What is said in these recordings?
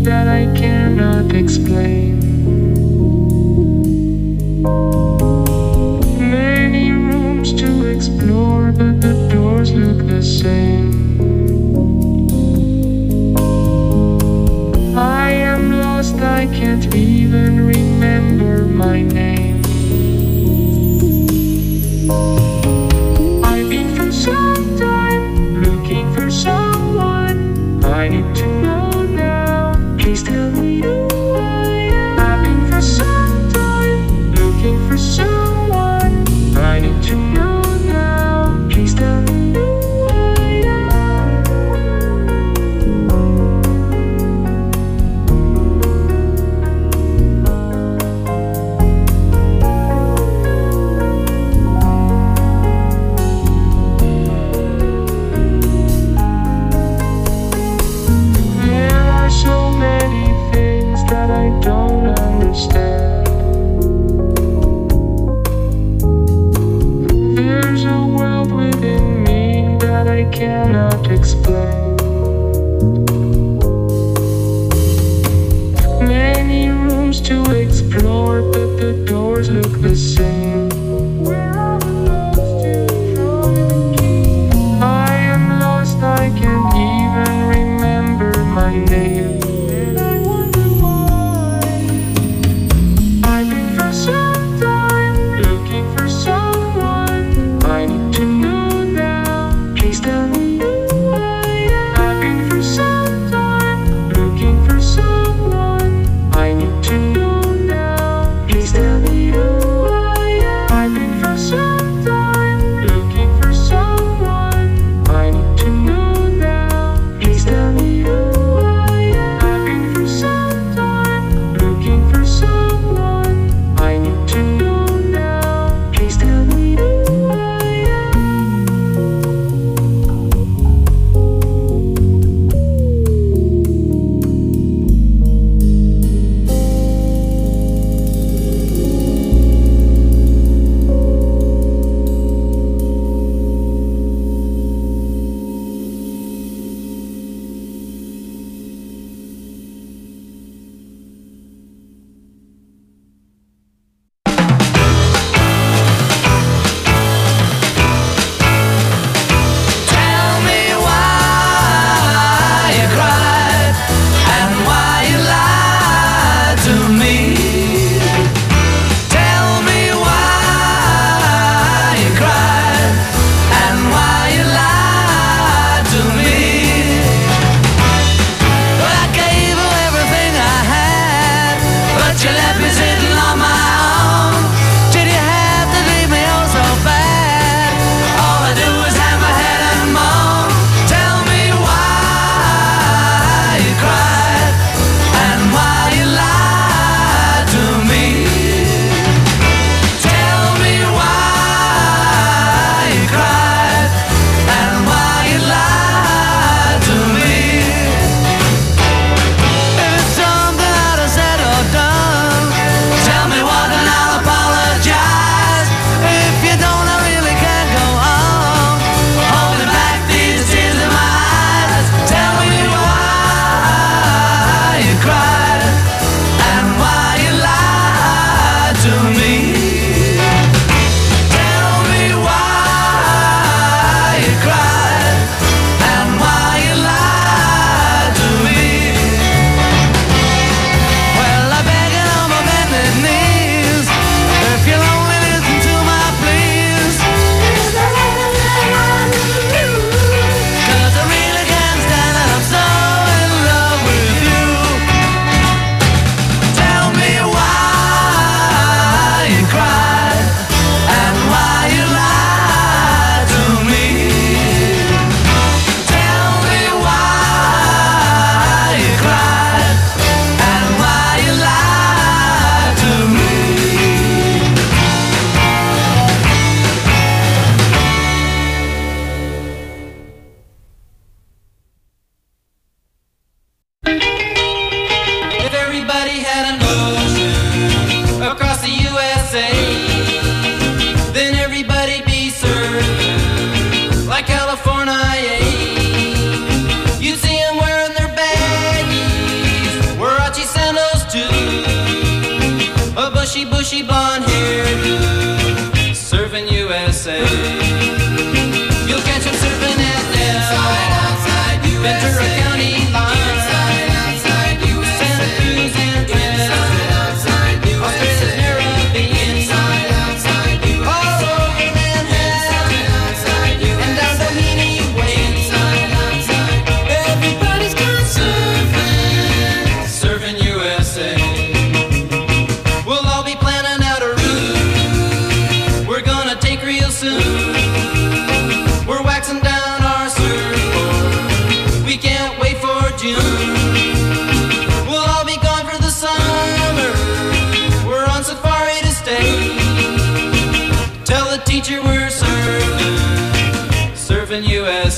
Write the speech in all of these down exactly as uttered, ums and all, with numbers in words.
that I cannot explain. Many rooms to explore, but the doors look the same. I am lost, I can't even remember my name. I've been for some time looking for someone I need to know now. Please tell me who I am. I've been for some time looking for someone I need to know now. Please tell me who I am. There are so many things that I don't understand. There's a world within me that I cannot explain. Many rooms to explore, but the doors look the same. Where are the lost to throw the key? I am lost, I can't even remember my name. And I wonder why. I've been for some time looking for someone I need to know now. Please tell me who I am. I've been for some time looking for someone I need to know now. Please tell me who I am. I've been for some time looking for someone I need to know now. Please tell me who I am.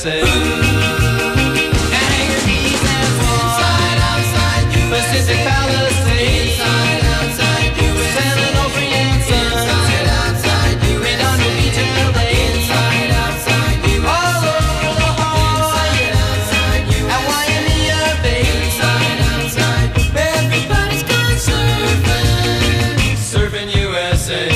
S A. Hang your knees and fall. Inside, outside, U S A. Pacific Palisades. Inside, outside, U S A. Seminole, Free and Sun. Inside, outside, U S A. Redondo Beach and L A. Inside, outside, U S A. All over the Hawaii. Inside, outside, U S A. At Waimea Bay. Inside, outside, everybody's gone surfing. Surfing U S A.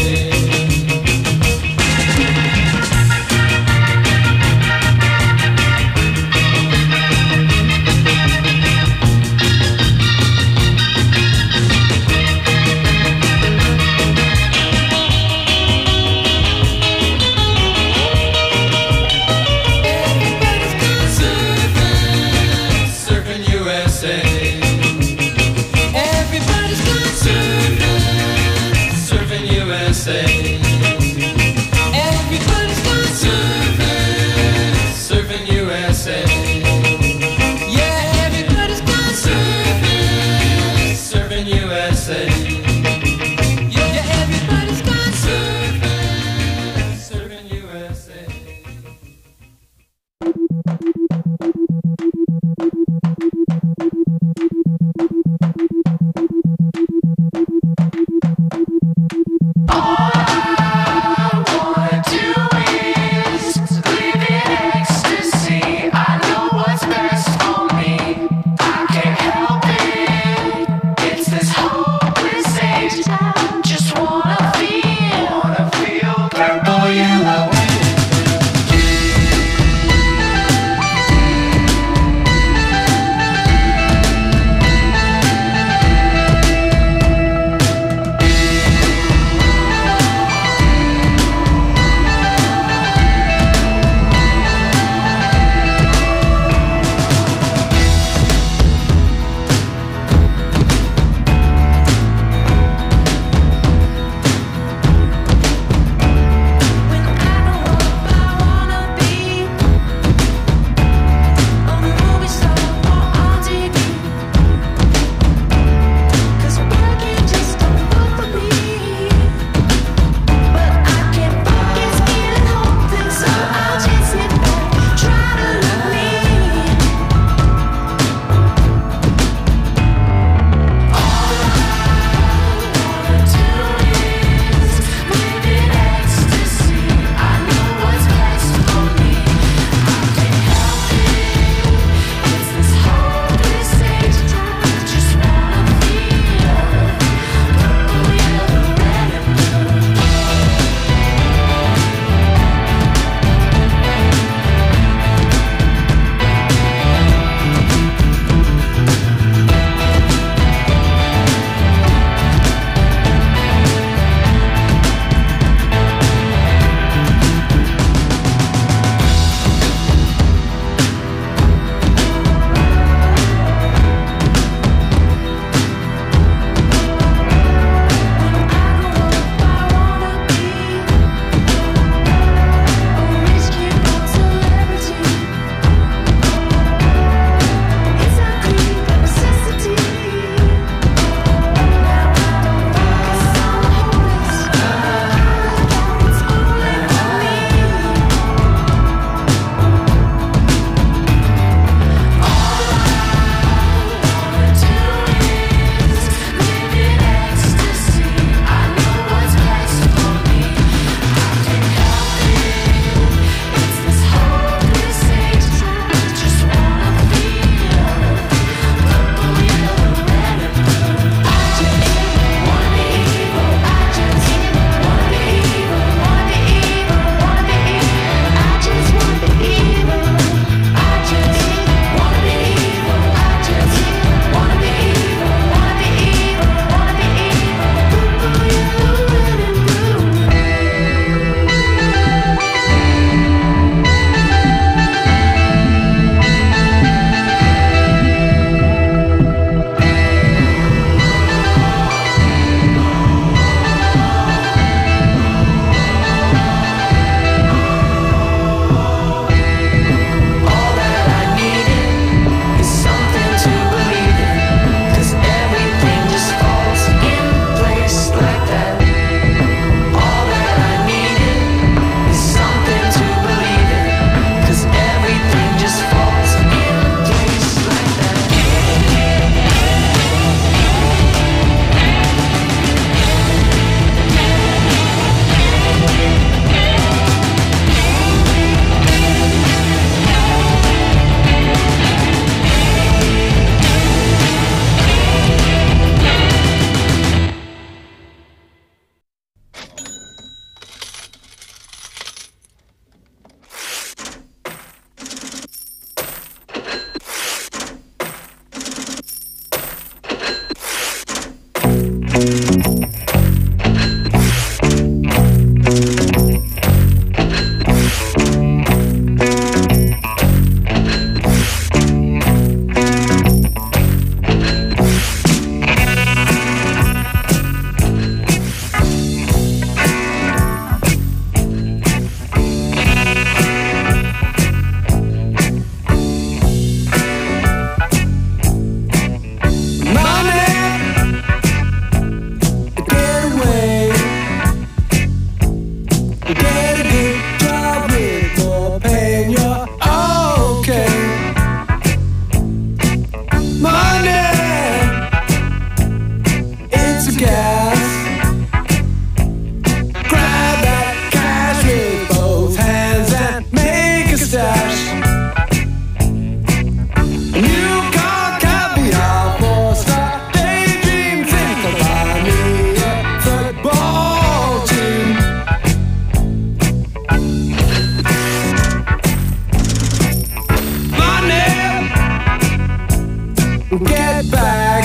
back.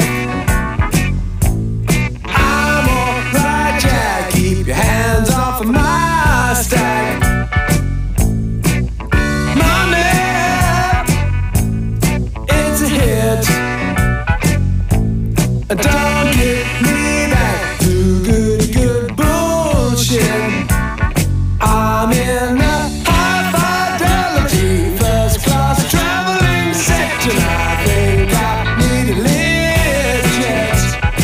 I'm alright, Jack. Keep your hands off of my stack. Money, it's a hit. Don't get me back to good, good bullshit. I'm in a high fidelity first class traveling section. I think I need a lift jet.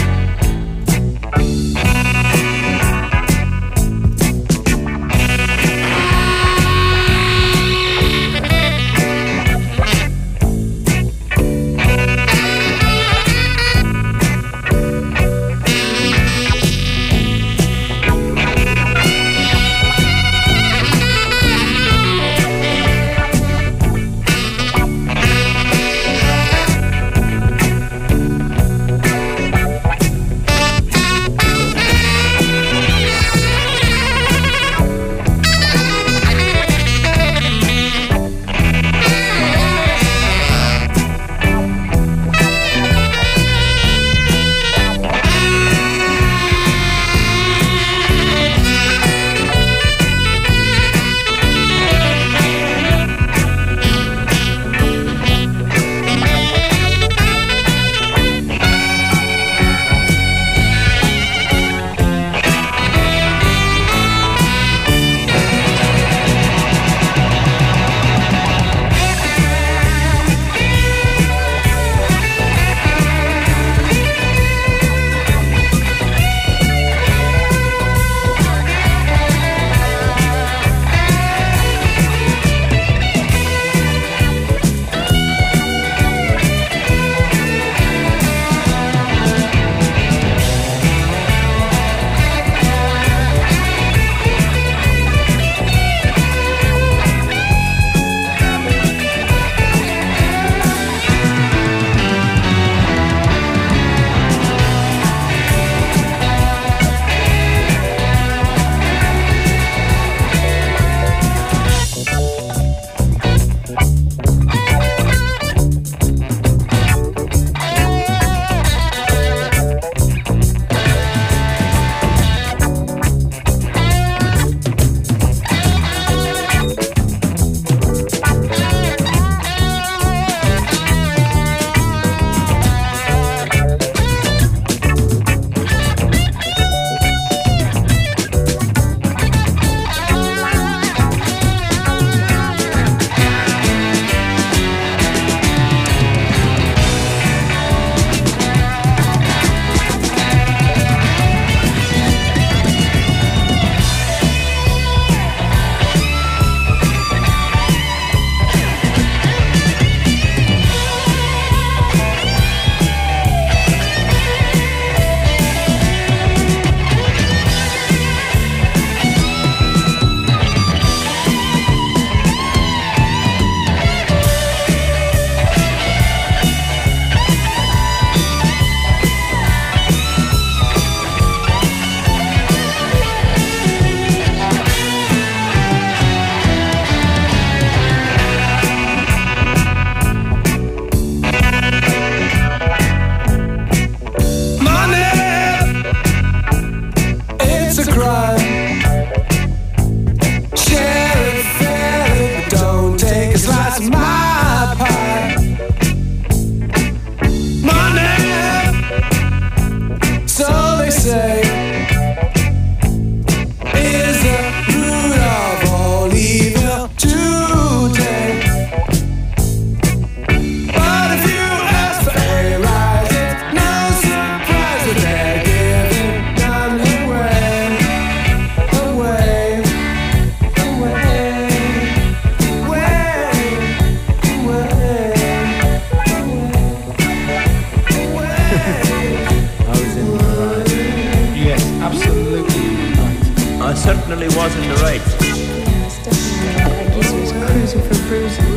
certainly was in the right. Yes, definitely. I guess he was cruising for bruising.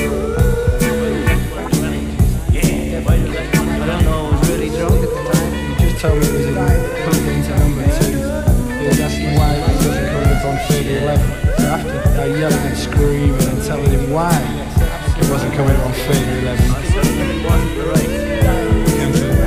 Yeah, why did I? I don't know. I was really drunk at the time. He just told me it was in put into number two. He was asking why he wasn't coming up on figure eleven. So after I yelling and screaming and telling him why it wasn't coming up on figure eleven. I certainly wasn't the right. He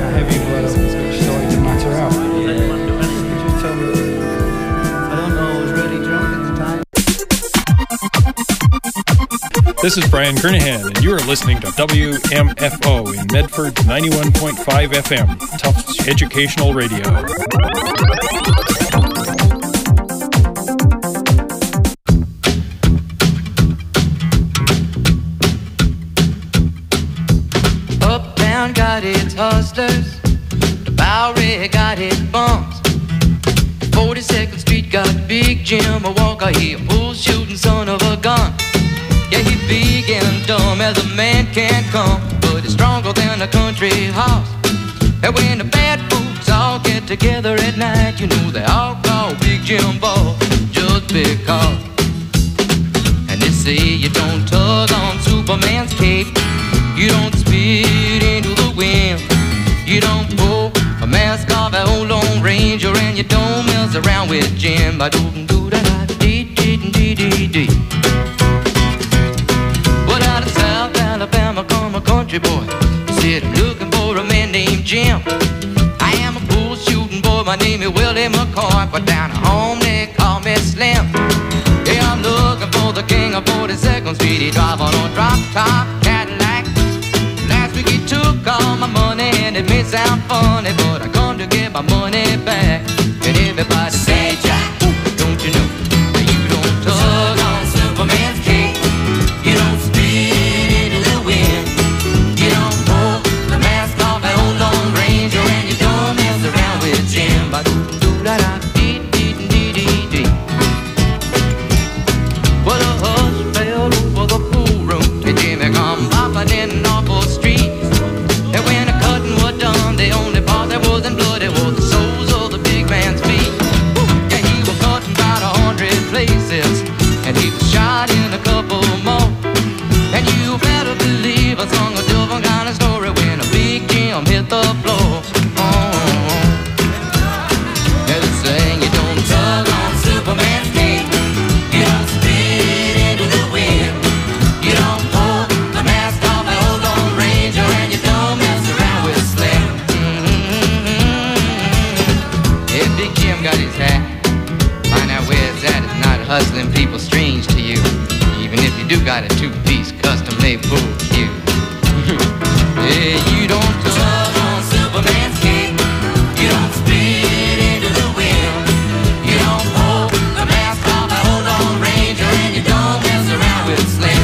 This is Brian Kernahan, and you are listening to W M F O in Medford ninety-one point five F M, Tufts Educational Radio. Uptown got its hustlers, the Bowery got its bums. forty-second Street got Big Jim, a walker, he a bull shooting son of a gun. Yeah, he big and dumb as a man can come, but he's stronger than a country horse. And when the bad folks all get together at night, you know they all call Big Jim Ball just because. And they say you don't tug on Superman's cape, you don't spit into the wind, you don't pull a mask off an old Lone Ranger, and you don't mess around with Jim. I do do da da dee dee dee dee dee. Well, out of South Alabama come a country boy, said I'm looking for a man named Jim. I am a bull shooting boy, my name is Willie McCoy, but down at home they call me Slim. Yeah, I'm looking for the king of forty-second Street. He drive on a drop top Cadillac. Last week he took all my money, and it may sound funny, but I come to get my money back. And everybody say, Jack, don't you know that you don't tug on Superman's cape, you don't spit into the wind, you don't pull the mask off an old Lone Ranger, and you don't mess around with Jim. Ba-do-do-da-da-dee-dee-dee-dee. Well, a hush fell over the pool room, and Jimmy come popping in off the street. And when the cutting was done, the only part that wasn't bloody was the soles of the big man's feet. Yeah, he was cutting about a hundred places, and he was shot in a couple more. And you better believe I sung a different kind of story when a Big Jim hit the floor. Oh, yeah, they saying you don't tug on Superman's cape, you don't spit into the wind, you don't pull the mask off an old Lone Ranger, and you don't mess around with Slim. Mm-hmm. Yeah, Big Jim got his hat. Find out where it's at. It's not hustling people strange to you, even if you do got a two-piece custom-made bull cue. Yeah, you don't tug on Superman's cape, you don't spit into the wind, you don't pull the mask off an old Lone Ranger, and you don't mess around with Slim.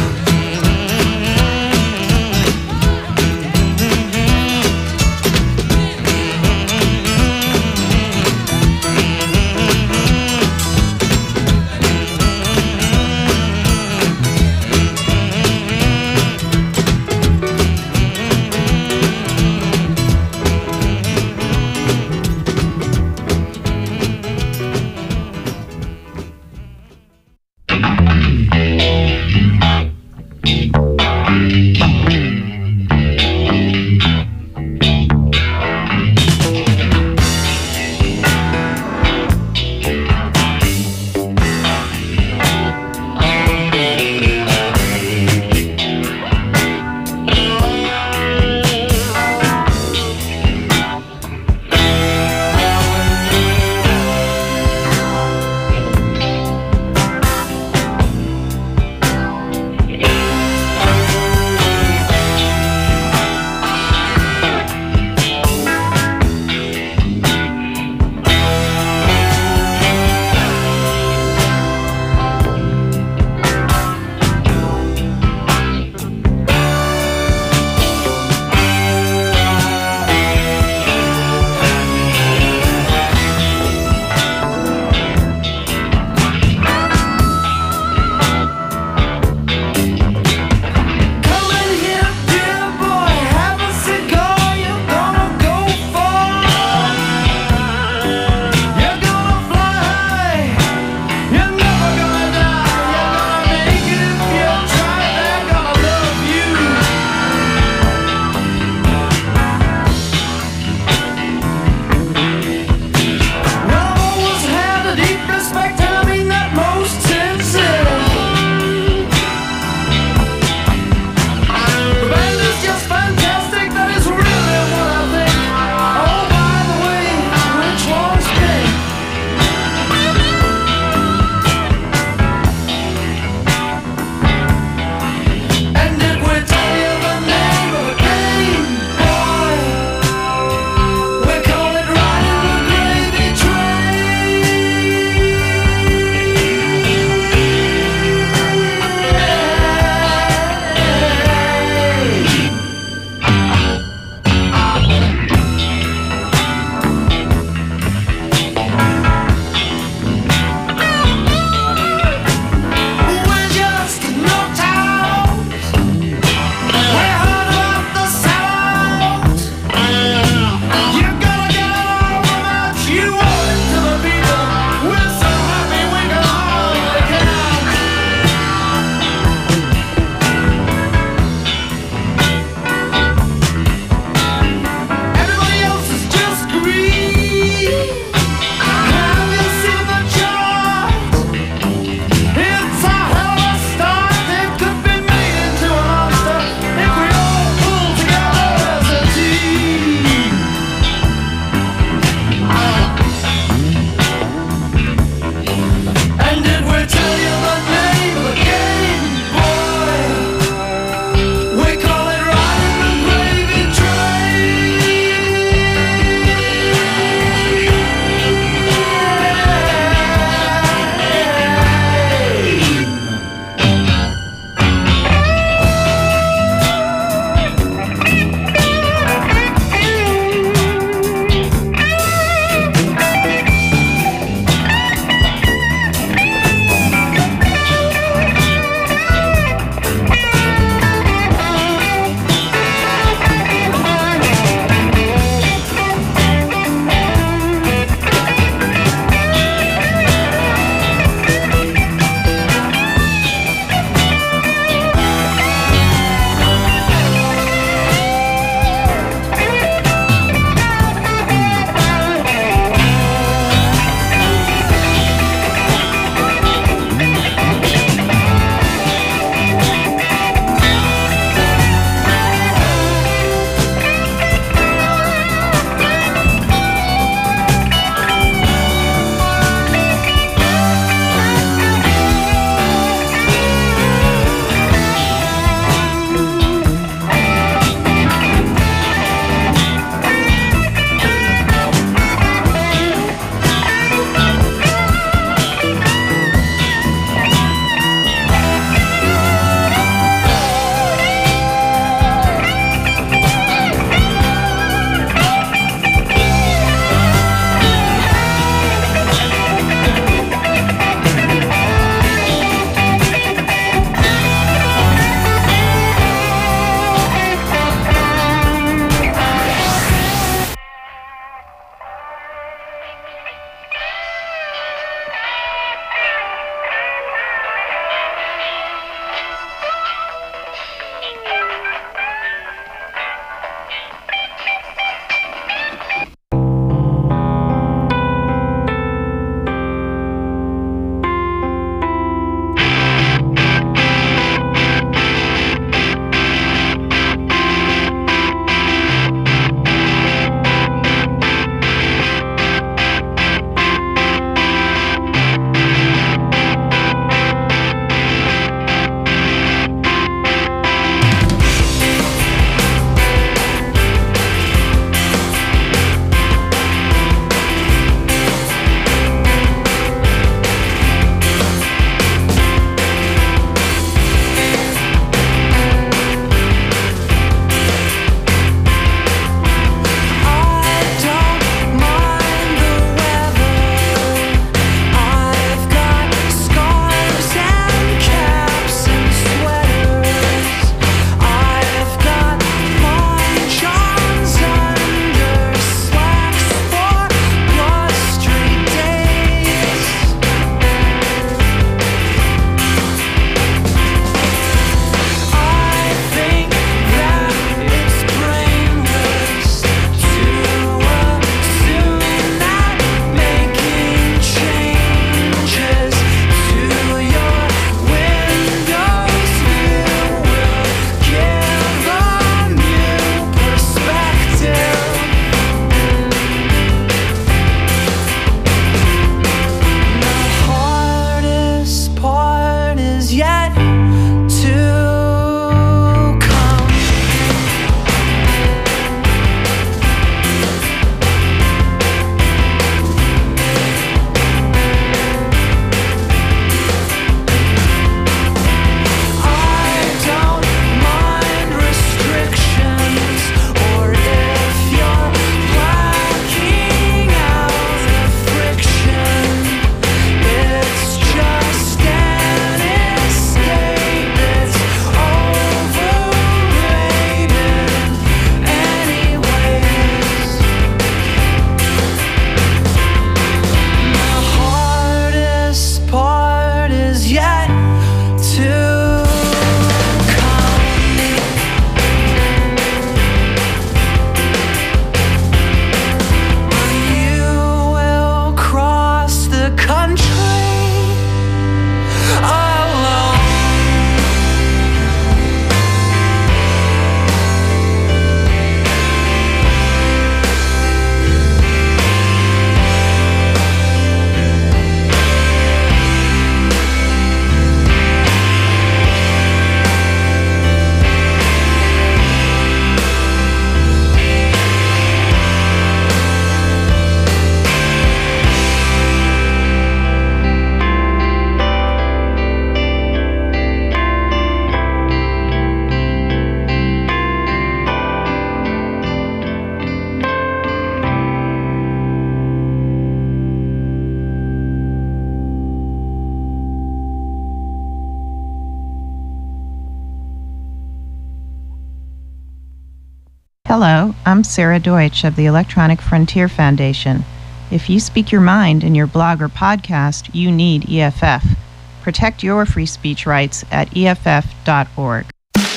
Hello, I'm Sarah Deutsch of the Electronic Frontier Foundation. If you speak your mind in your blog or podcast, you need E F F. Protect your free speech rights at E F F dot org.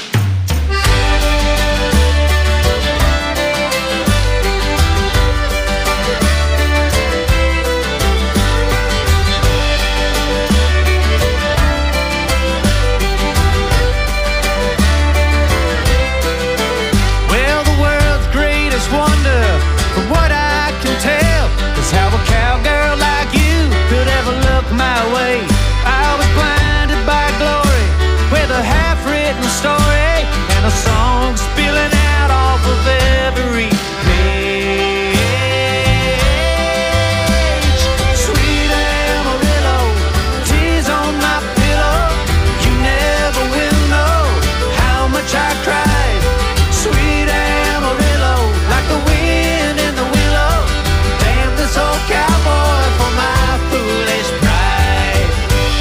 Well, the world's greatest wonder, from what I can tell, is how a cowgirl like you could ever look my way. I was blinded by glory, with a half-written story and a song spilling out off of every page. Sweet Amarillo, tears on my pillow. You never will know how much I cried. Sweet Amarillo, like the wind in the willow. Damn this old cowboy for my foolish pride.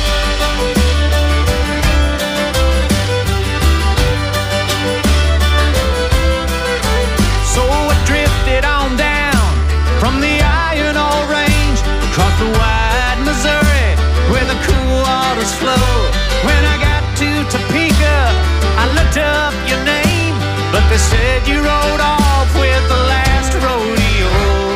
So I drifted on down from the iron ore range across the wide Missouri where the cool waters flow. When I got to Topeka, I looked up your name, but they said you rode off with the last rodeo.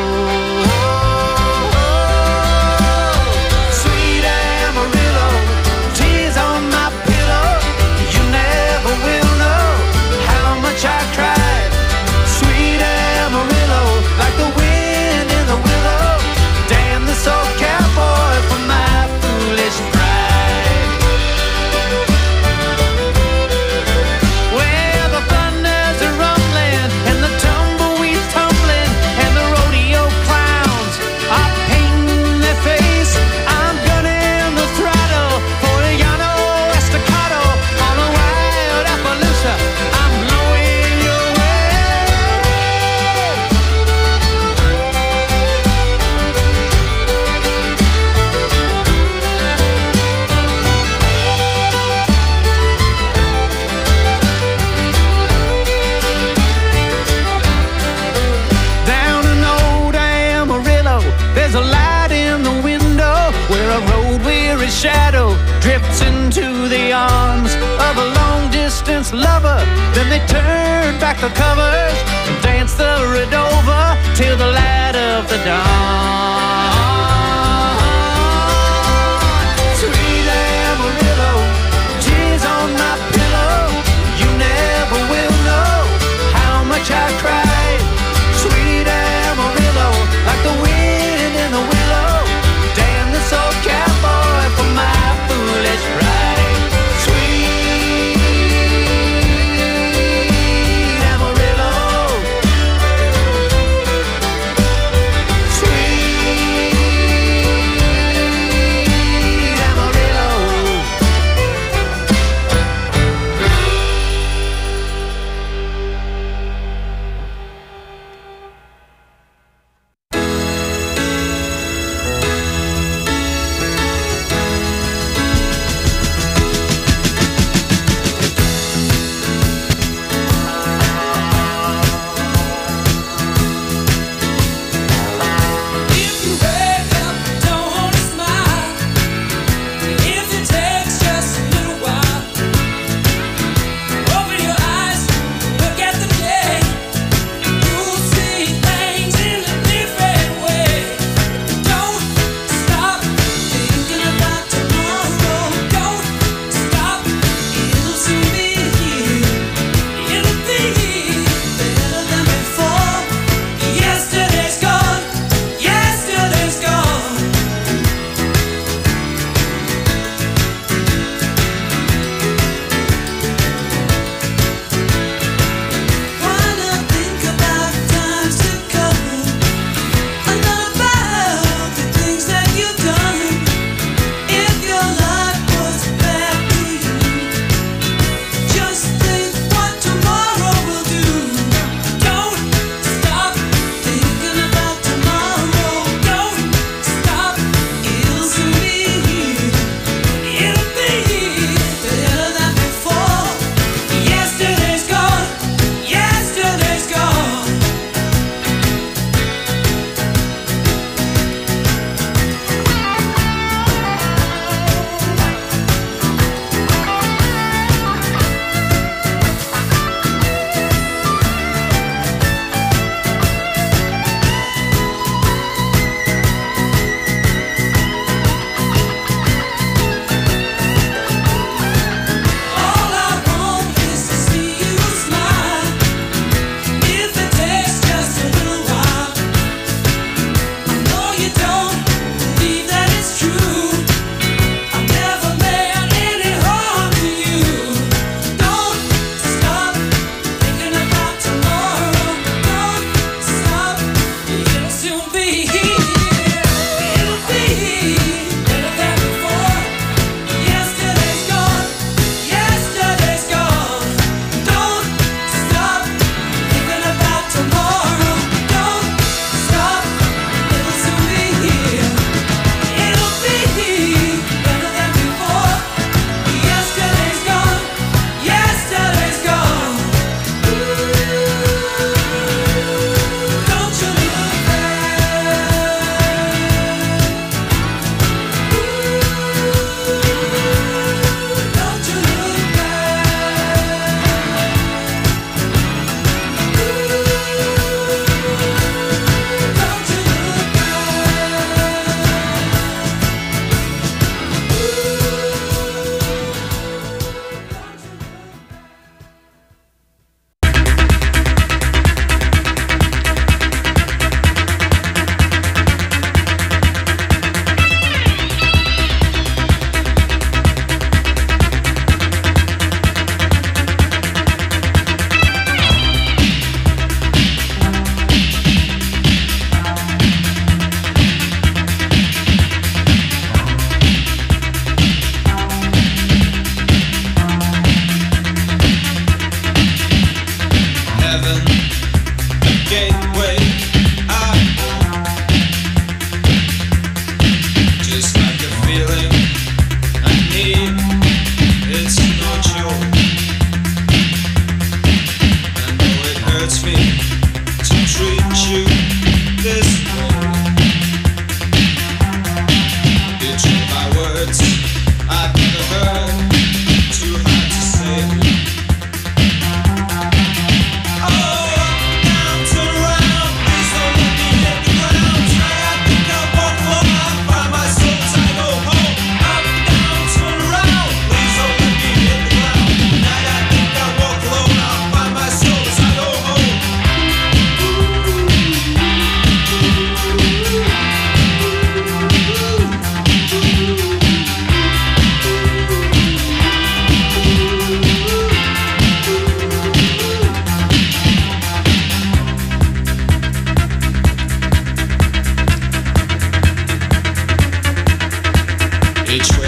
Sweet Amarillo, tears on my pillow. You never will know how much I cried. Sweet Amarillo, like the wind in the willow. Damn this old cowboy for my foolish pride. Well, the thunders are rumbling and the tumbleweeds tumbling and the rodeo clowns are painting their face. I'm gunning the throttle for a Llano Estacado on a wild Appaloosa. I'm blowing your way. Down in old Amarillo, there's a light in the window where a road-weary shadow drifts into the arms of a long-distance lover. Then they turn back the covers and dance the Redova till the light of the dawn. Sweet Amarillo, tears on my pillow. You never will know how much I cried. Sweet Amarillo, like the wind in the willow. Damn this old cowboy for my foolish pride. Sweet Amarillo, sweet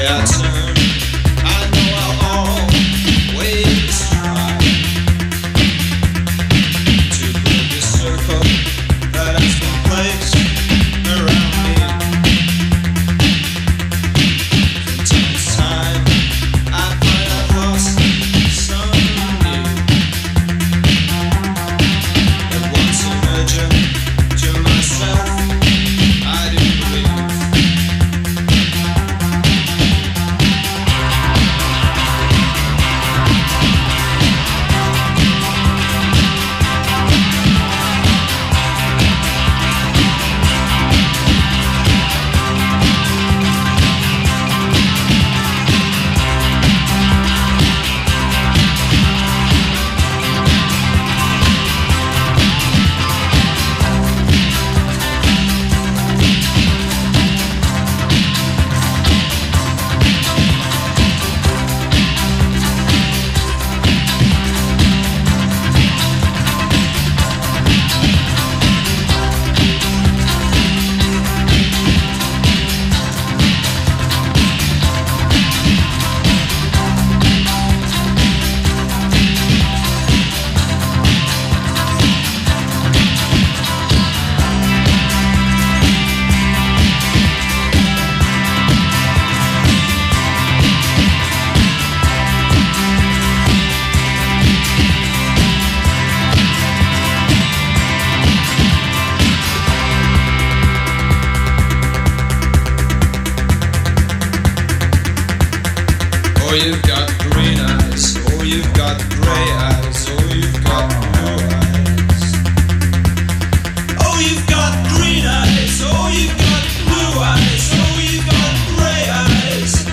Oh, you've got green eyes. Oh, you've got gray eyes. Oh, you've got blue eyes. Oh, you've got green eyes. Oh, you've got blue eyes. Oh, you've got gray eyes.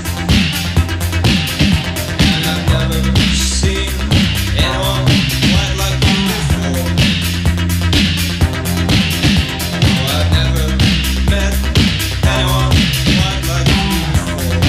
And I've never seen anyone quite like you before. Oh, I've never met anyone quite like you before.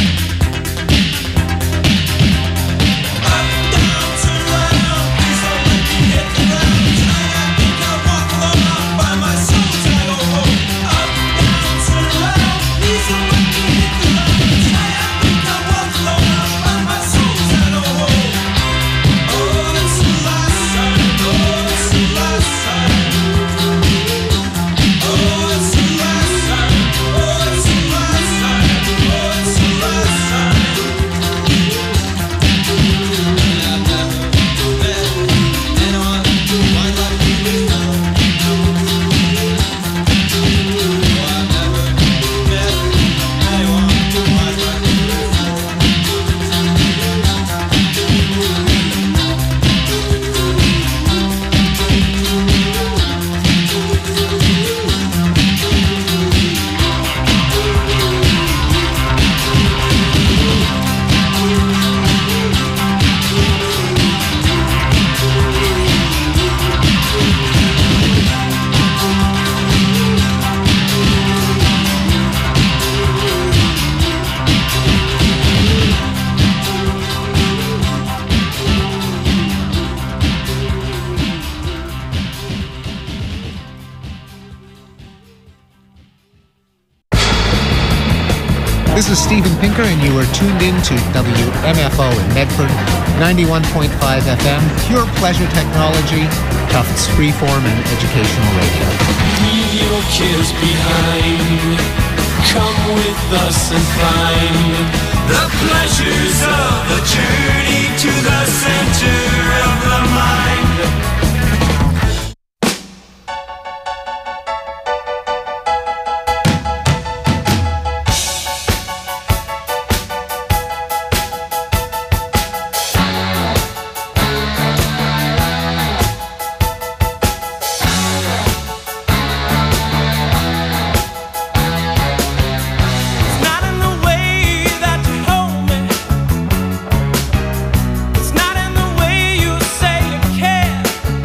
This is Steven Pinker, and you are tuned in to W M F O in Medford, ninety-one point five F M, pure pleasure technology, Tufts freeform and educational radio. Leave your cares behind. Come with us and find the pleasures of the journey to the center of the mind. It's not in the way you say you care.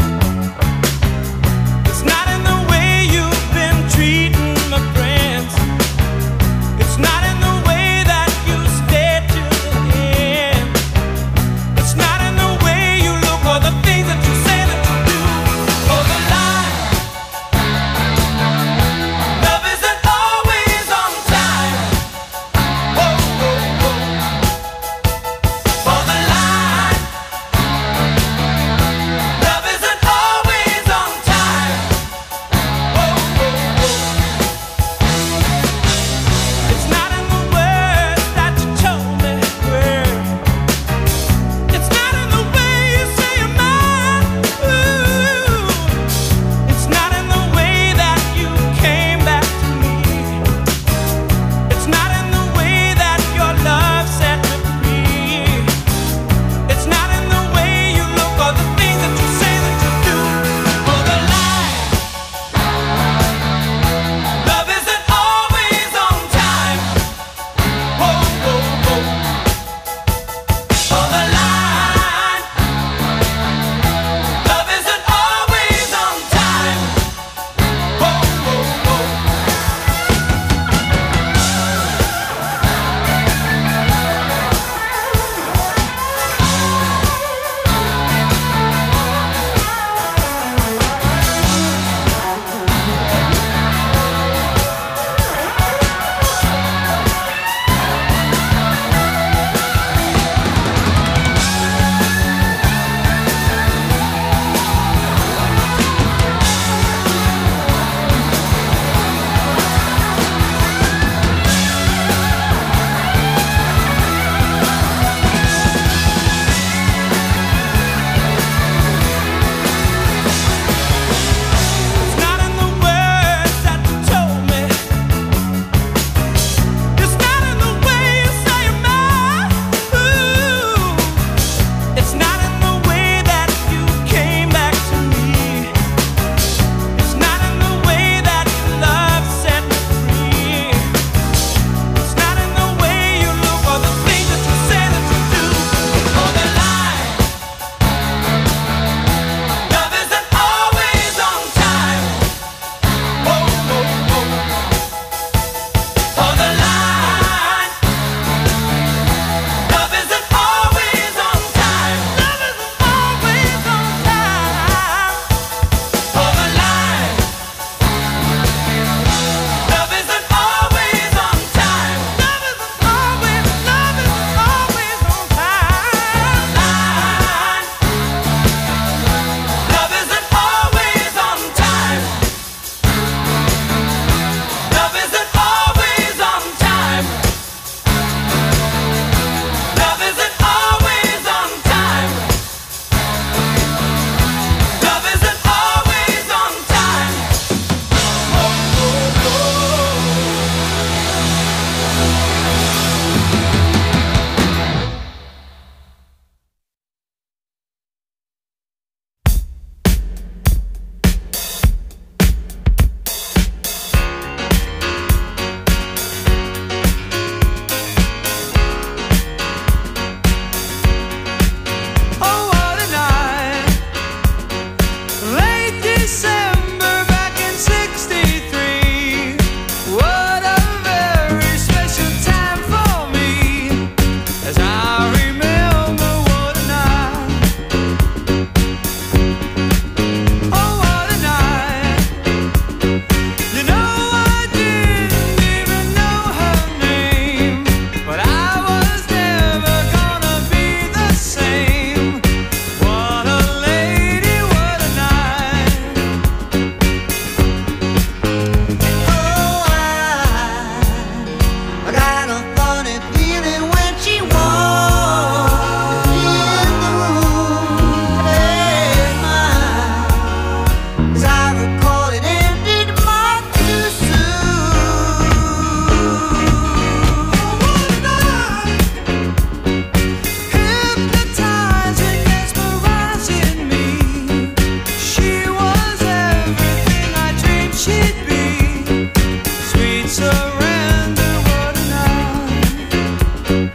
surrender, what a night.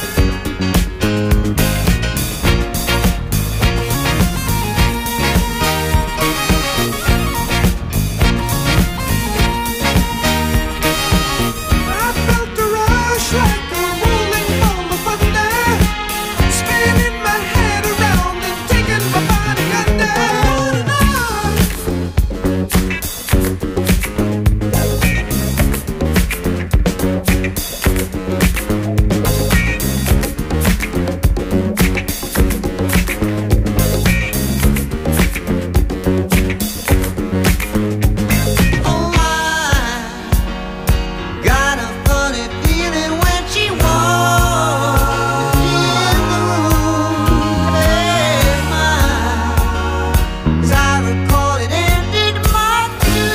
I felt the rush like a rolling ball of thunder, spinning my head around and taking my body under. Oh, I got a funny feeling when she walked in the room. Hey, my, as I recall, it ended much too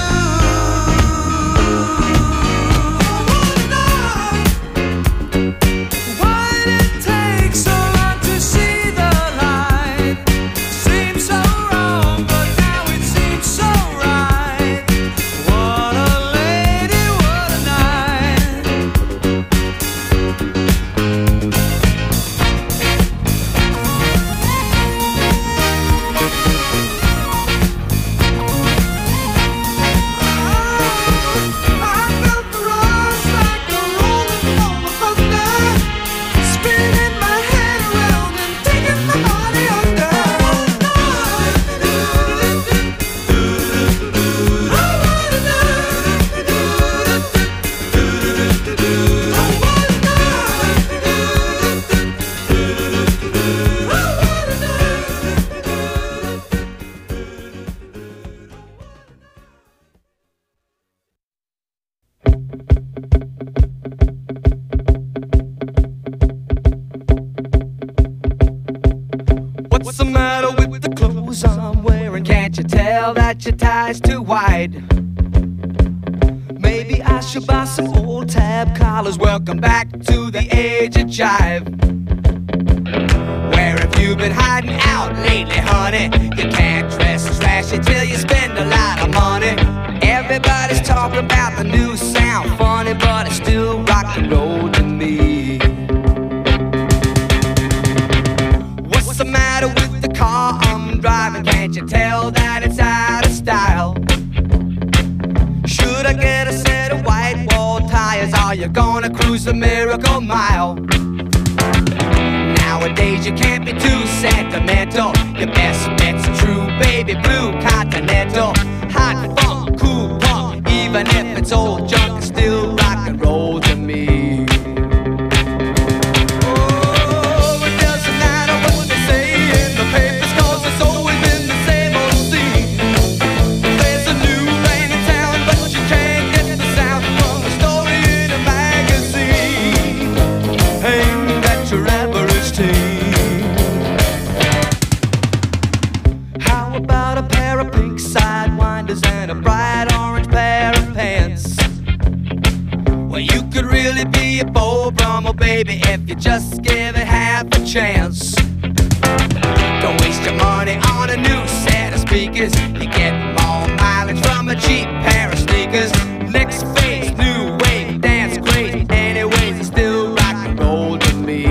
soon. Why'd it take so long to see the light? Seems so wrong, but now it seems so right. What a lady, what a night. I felt the rush like a rolling ball of thunder, spinning my head around and taking my body under. What's the matter with the clothes I'm wearing? Can't you tell that your tie's too wide? Maybe I should buy some old tab collars. Welcome back to the age of jive. Where have you been hiding out lately, honey? You can't dress trashy till you spend a lot of money. Everybody's talking about the new sound, funny, but it's still rock and roll to me. What's the matter with the car I'm driving? Can't you tell that it's out of style? Should I get a set of white wall tires? Are you gonna cruise the Miracle Mile? Nowadays you can't be too sentimental. Your best bet's a true baby blue Continental. Hot funk, cool punk, even if it's old junk, it's still rock and roll to me. Oh, it doesn't matter what they say in the papers, 'cause it's always been the same old scene. There's a new rain in town, but you can't get the sound from a story in a magazine aimed at your average teen. How about a pair of pink sidewinders and a bright orange pair of pants? Well, you could really be a Beau Brummel, baby, if you just give it half a chance. Don't waste your money on a new set of speakers. You get more mileage from a cheap pair of sneakers. Next phase, new wave, dance crazy. Anyways, it's still rock and roll to me.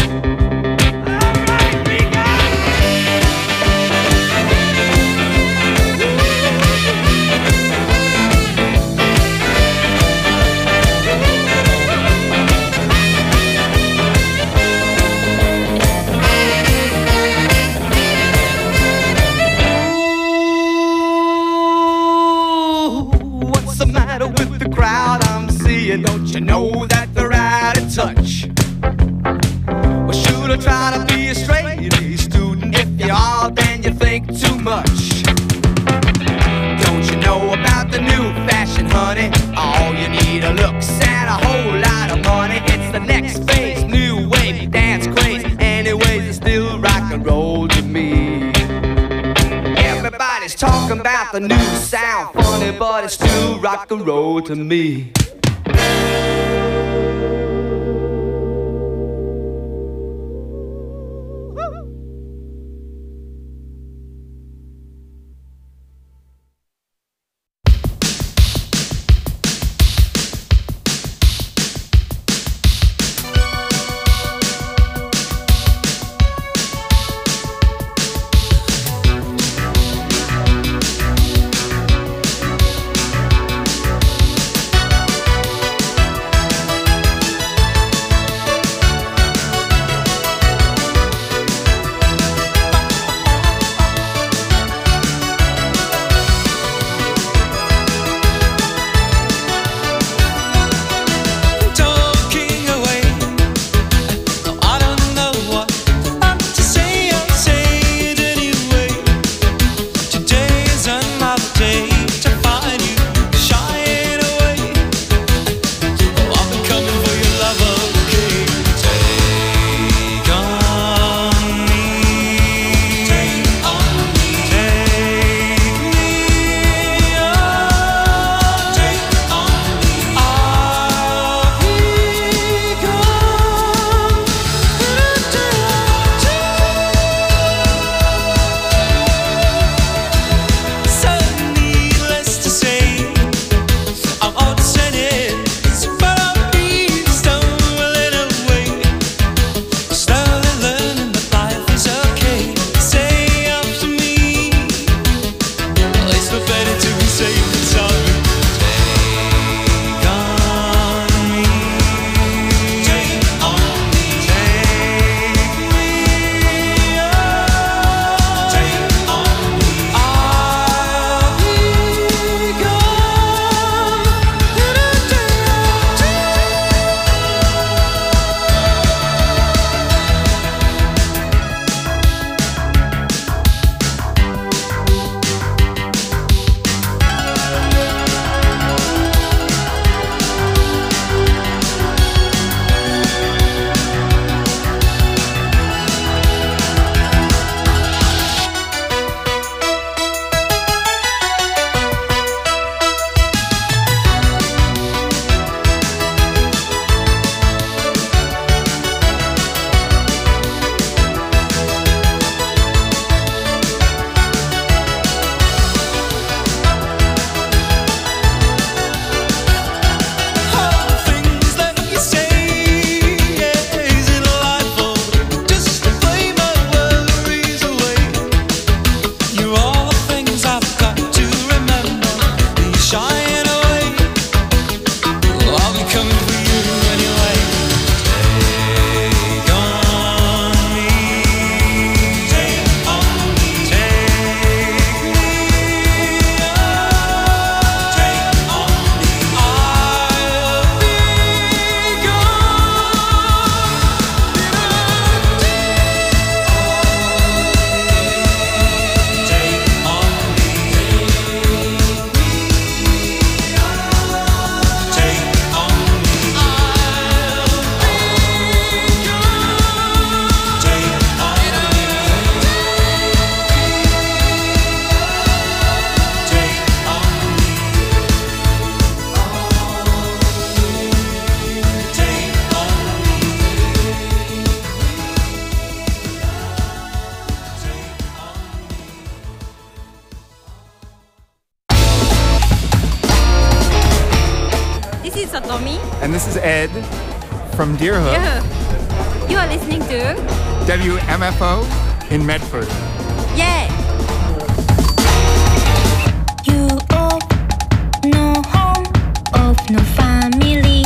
What's the matter with the crowd I'm seeing? Don't you know that they're out of touch? Well, should I try to be a straight A student? If you are, then you think too much. Don't you know about the new fashion, honey? All you need are looks and a whole lot of money. It's the next phase, new wave, dance craze. Anyways, it's still rock and roll to me. Everybody's talking about the new sound, funny, but it's still rock and roll to me. is Satomi. And this is Ed from Deerhook. Yeah. You are listening to W M F O in Medford. Yeah. You of no home, of no family.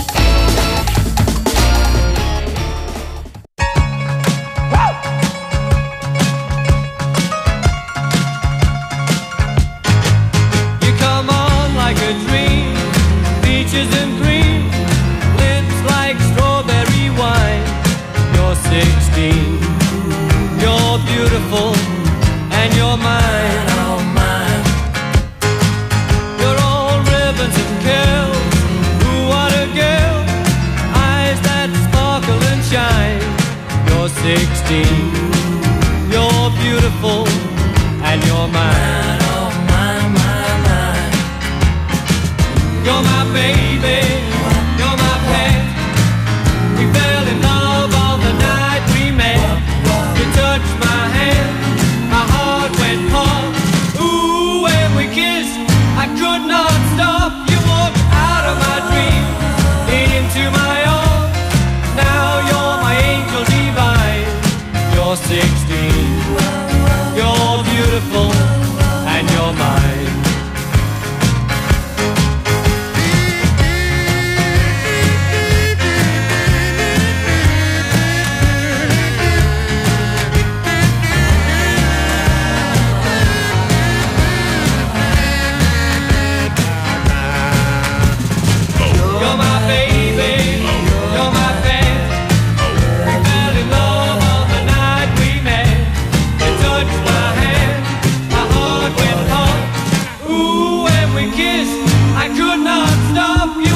You come on like a dream, peaches and cream, lips like strawberry wine. You're sixteen, you're beautiful, and you're mine, oh mine. You're all ribbons and curls, ooh what a girl, eyes that sparkle and shine. You're sixteen, you're beautiful, and you're mine, oh mine, mine, mine. You're my baby, you're my pet. We fell in love on the night we met. You touched my hand, my heart went pop. Ooh, when we kissed, I could not stop. You walked out of my dream, into my arms. Now you're my angel divine. You're sixteen, you're beautiful, and you're mine. You're my baby, you're my pet. We fell in love on the night we met. You touched my hand, my heart went pop. Ooh, when we kissed, I could not stop. You